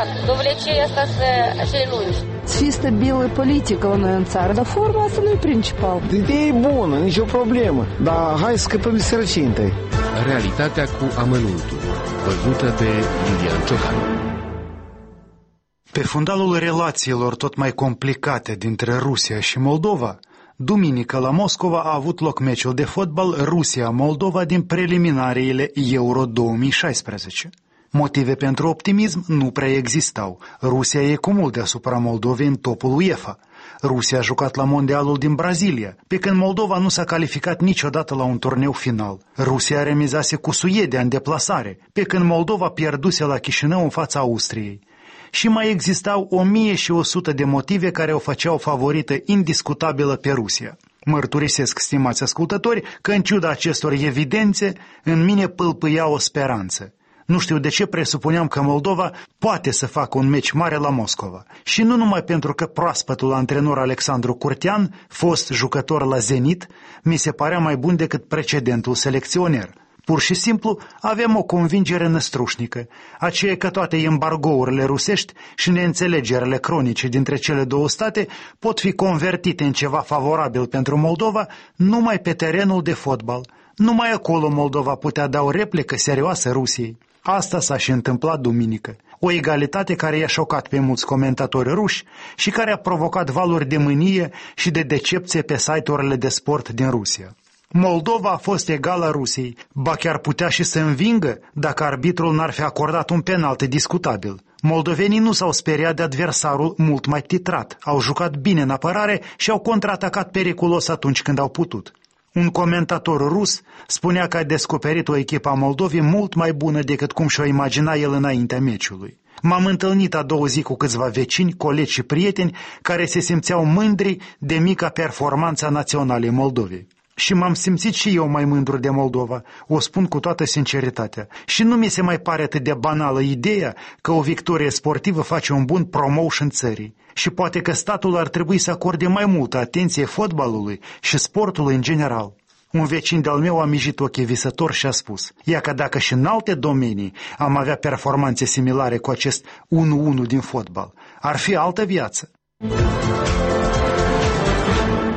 Довлечение asta să lungi. Să fie stabilă politică la noi în țară, dar forma asta nu e principal. Ideea e bună, nicio problemă, dar hai să scăpăm de sărăcie întâi. Realitatea cu amănuntul, văzută de Lilian Ciocan. Pe fundalul relațiilor tot mai complicate dintre Rusia și Moldova, duminică la Moscova a avut loc meciul de fotbal Rusia-Moldova din preliminariile Euro 2016. Motive pentru optimism nu prea existau. Rusia e cu mult deasupra Moldovei în topul UEFA. Rusia a jucat la Mondialul din Brazilia, pe când Moldova nu s-a calificat niciodată la un turneu final. Rusia remizase cu Suedia în deplasare, pe când Moldova pierduse la Chișinău în fața Austriei. Și mai existau 1100 de motive care o făceau favorită indiscutabilă pe Rusia. Mărturisesc, stimați ascultători, că în ciuda acestor evidențe, în mine pâlpâia o speranță. Nu știu de ce presupuneam că Moldova poate să facă un meci mare la Moscova. Și nu numai pentru că proaspătul antrenor Alexandru Curtean, fost jucător la Zenit, mi se părea mai bun decât precedentul selecționer. Pur și simplu aveam o convingere năstrușnică, aceea că toate embargourile rusești și neînțelegerile cronice dintre cele două state pot fi convertite în ceva favorabil pentru Moldova numai pe terenul de fotbal. Numai acolo Moldova putea da o replică serioasă Rusiei. Asta s-a și întâmplat duminică. O egalitate care i-a șocat pe mulți comentatori ruși și care a provocat valuri de mânie și de decepție pe site-urile de sport din Rusia. Moldova a fost egală Rusiei, ba chiar putea și să învingă dacă arbitrul n-ar fi acordat un penalti discutabil. Moldovenii nu s-au speriat de adversarul mult mai titrat, au jucat bine în apărare și au contraatacat periculos atunci când au putut. Un comentator rus spunea că a descoperit o echipă a Moldovei mult mai bună decât cum și-o imagina el înaintea meciului. M-am întâlnit a doua zi cu câțiva vecini, colegi și prieteni care se simțeau mândri de mica performanță națională Moldovei. Și m-am simțit și eu mai mândru de Moldova, o spun cu toată sinceritatea. Și nu mi se mai pare atât de banală ideea că o victorie sportivă face un bun promotion țării. Și poate că statul ar trebui să acorde mai multă atenție fotbalului și sportului în general. Un vecin de-al meu a mijit ochii visător și a spus: ia că dacă și în alte domenii am avea performanțe similare cu acest 1-1 din fotbal, ar fi altă viață.